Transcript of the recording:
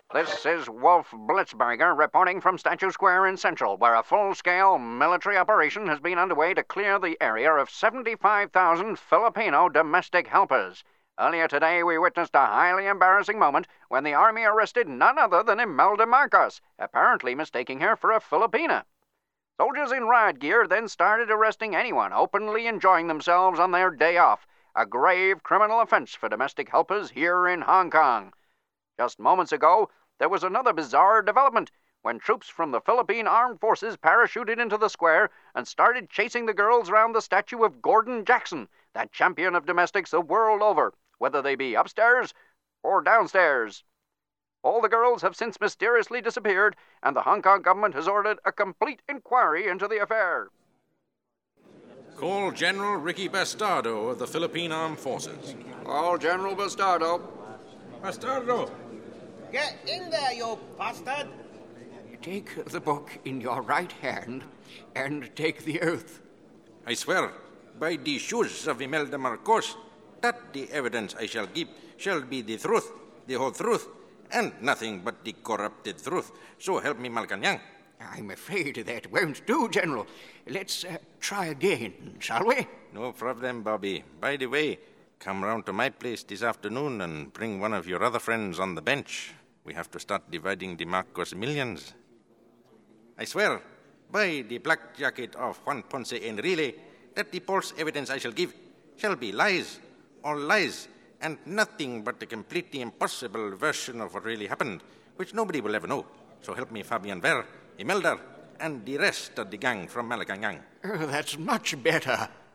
This is Wolf Blitzberger reporting from Statue Square in Central, where a full-scale military operation has been underway to clear the area of 75,000 Filipino domestic helpers. Earlier today, we witnessed a highly embarrassing moment when the Army arrested none other than Imelda Marcos, apparently mistaking her for a Filipina. Soldiers in riot gear then started arresting anyone openly enjoying themselves on their day off, a grave criminal offense for domestic helpers here in Hong Kong. Just moments ago, there was another bizarre development when troops from the Philippine Armed Forces parachuted into the square and started chasing the girls around the statue of Gordon Jackson, that champion of domestics the world over, whether they be upstairs or downstairs. All the girls have since mysteriously disappeared, and the Hong Kong government has ordered a complete inquiry into the affair. Call General Ricky Bastardo of the Philippine Armed Forces. Call General Bastardo. Bastardo! Get in there, you bastard! Take the book in your right hand and take the oath. I swear, by the shoes of Imelda Marcos, that the evidence I shall give shall be the truth, the whole truth, and nothing but the corrupted truth. So help me, Malacanang. I'm afraid that won't do, General. Let's try again, shall we? No problem, Bobby. By the way, come round to my place this afternoon and bring one of your other friends on the bench. We have to start dividing the Marcos millions. I swear, by the black jacket of Juan Ponce Enrile, that the false evidence I shall give shall be lies, all lies, and nothing but a completely impossible version of what really happened, which nobody will ever know. So help me, Fabian Ver, Imelda, and the rest of the gang from Malacanang. That's much better.